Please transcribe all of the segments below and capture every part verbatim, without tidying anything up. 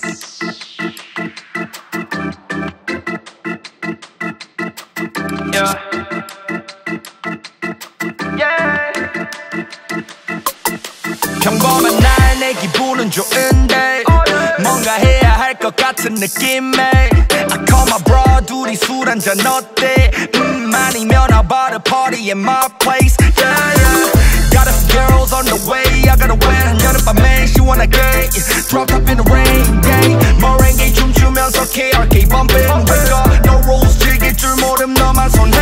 Yeah. Yeah. 평범한 날 내 기분은 좋은데 뭔가 해야 할 것 같은 느낌에 I call my bro 둘이 술 한잔 어때 음 아니면 how about a party in my place yeah yeah got a few girls on the way I got a wet 한여름밤에 시원하게 drop top in the rain day 머랭게 춤추면서 K R K bumping wake up no rules 즐길 줄 모름 너만 손해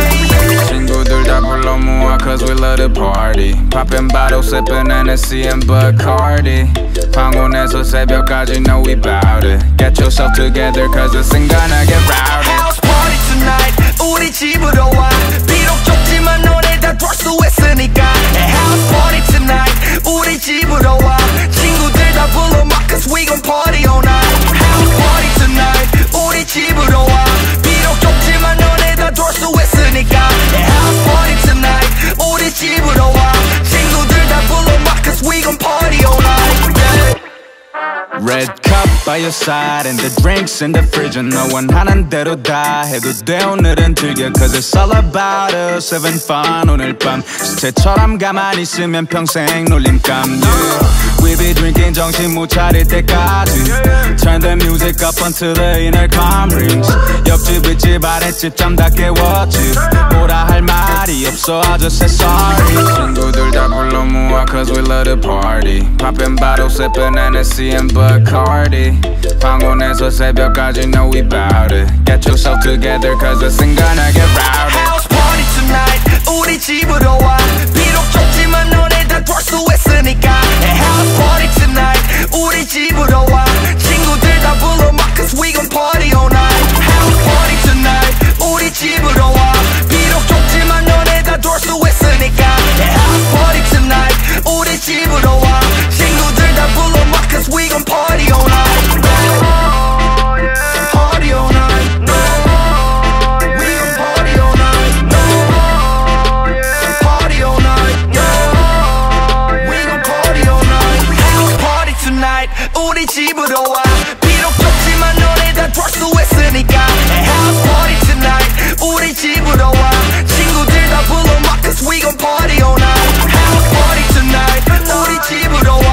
친구들 다 불러 모아 cause we love to party popping bottles sipping Hennessy and Bacardi 황혼에서 새벽까지 know we bout it get yourself together cause it's gonna get rowdy house party tonight 우리 집으로 와 비록 좁지만 너네 다 돌 수 있으니까 house party tonight 우리 집으로 와 친구들 다 불러 막 cause we gon' party all night house party tonight 우리 집으로 와 비록 좁지만 너네 다 돌 수 있으니까 house party tonight 우리 집으로 와 친구들 다 불러 막 cause we gon' party all night yeah. Red cup by your side and the drinks in the fridge and no one 하는 대로 다 해도 돼 오늘은 즐겨 cause it's all about us having fun 오늘 밤 시체처럼 가만히 있으면 평생 놀림감 yeah. We be drinking 정신 못 차릴 때까지 Turn the music up until the inner calm rings 옆집 윗집 아랫집 잠 다 깨웠지 뭐라 할 말이 없어 I just say sorry 친구들 다 불러 모아 cause we love to party popping bottles sipping Hennessy and Bacardi 황혼에서 새벽까지 know we bout it get yourself together cause it's gonna get rowdy house party tonight 우리 집으로 와 비록 좁지만 너네 다 돌 수 있으니까 house party tonight 우리 집으로 와 친구들 다 불러 막 cause we gon' party all night house party tonight 우리 집으로 와 비록 좁지만 너네 다 돌 수 있으니까 house party tonight 우리 집으로 와 친구들 다 불러 막 cause we gon' party all night oh, yeah. party all night no. we gon' party all night no. yeah. party all night no. we gon' party all night house party tonight 우리 집으로 와 비록 좁지만 너네 다 돌 수 있으니까 house party tonight 우리 집으로 와 친구들 다 불러 막 cause we gon' party all night house party tonight 우리 집으로 와